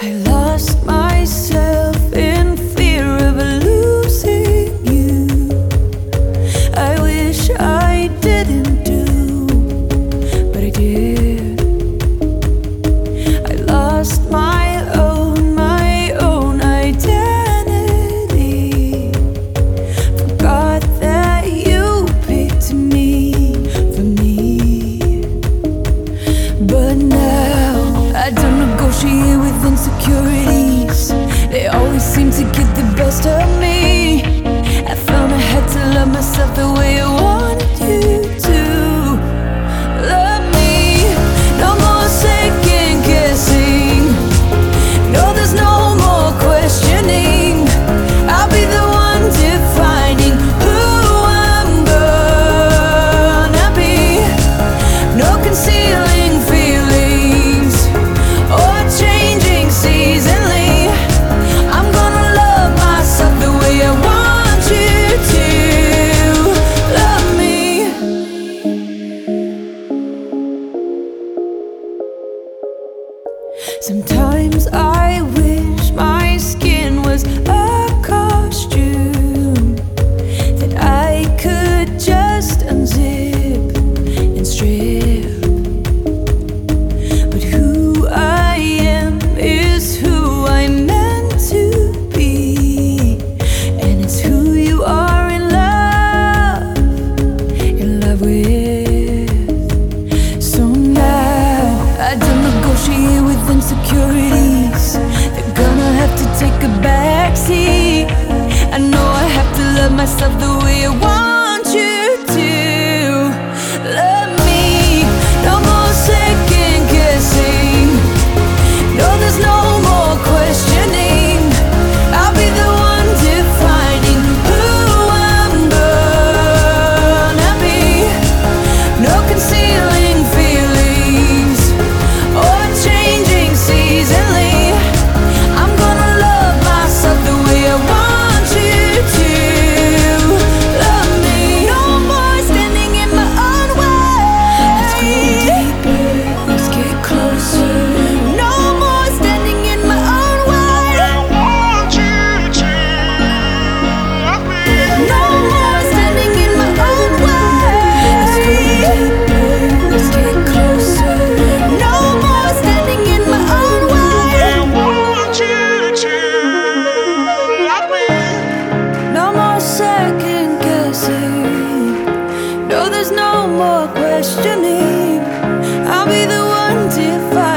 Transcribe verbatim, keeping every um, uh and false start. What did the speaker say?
I lost myself in fear of losing you. I wish I didn't do, but I did. I lost my own, my own identity. Forgot that you picked me for me. But now I don't negotiate with insecurities. They always seem to get the best of me. I found I had to love myself the way I wanted you to love me. No more second guessing. No, there's no more questioning. I'll be the one defining who I'm gonna be. No concealing feelings or changing seasonally. I'm gonna love myself the way I want you to love me. Sometimes I wish my skin was a costume that I could just unzip and strip. But who I am is who I'm meant to be, and it's who you are in love, in love with. So now I don't negotiate with insecurities. They're gonna have to take a backseat. I know I have to love myself the way I want you to love me. No more second guessing. No, there's no more questioning. I'll be the one defining who I'm gonna be. No concealing feelings or changing seasonally. I'm gonna love myself the way I want you to love me. No more standing in my own way. Let's go deeper, let's get closer. No more standing in my own way. I want you to love me. No more standing in my own way. Let's go deeper, let's get closer. No more standing in my own way. I want you to love me. No more second guessing. No, there's no more questioning. I'll be the one defining